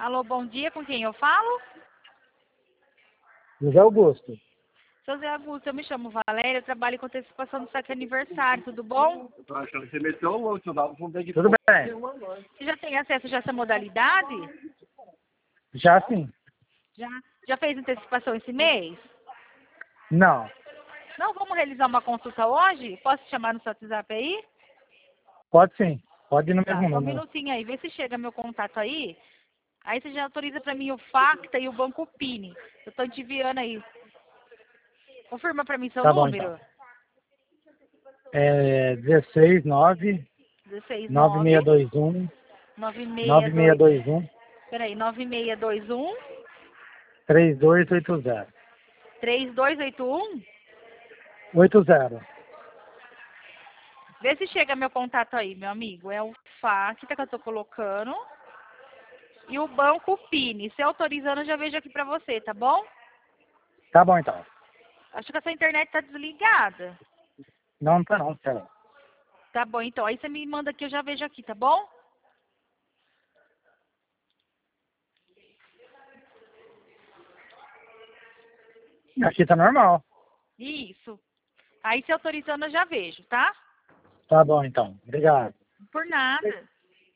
Alô, bom dia, com quem eu falo? José Augusto. Seu Zé Augusto, eu me chamo Valéria, eu trabalho com antecipação do saque aniversário, tudo bom? Eu tô achando que você meteu o louco, eu dava um de Tudo bem. Você já tem acesso já a essa modalidade? Já sim. Já? Já fez antecipação esse mês? Não. Não, vamos realizar uma consulta hoje? Posso te chamar no seu WhatsApp aí? Pode sim. Pode ir no Tá, mesmo só um número. minutinho aí, vê se chega meu contato aí. Aí você já autoriza pra mim o Facta e o Banco Pini. Eu tô te enviando aí. Confirma pra mim seu Tá bom, então. número. É 16 9 169 9621 9621. 9621 Peraí, 9621 3280. 3281. 80. Vê se chega meu contato aí, meu amigo. É o Facta que eu tô colocando. E o Banco Pini. Se autorizando, eu já vejo aqui pra você, tá bom? Tá bom, então. Acho que a sua internet tá desligada. Não tá não, pera aí. Tá bom, então. Aí você me manda aqui, eu já vejo aqui, tá bom? Aqui tá normal. Isso. Aí se autorizando, eu já vejo, tá? Tá bom, então. Obrigado. Por nada.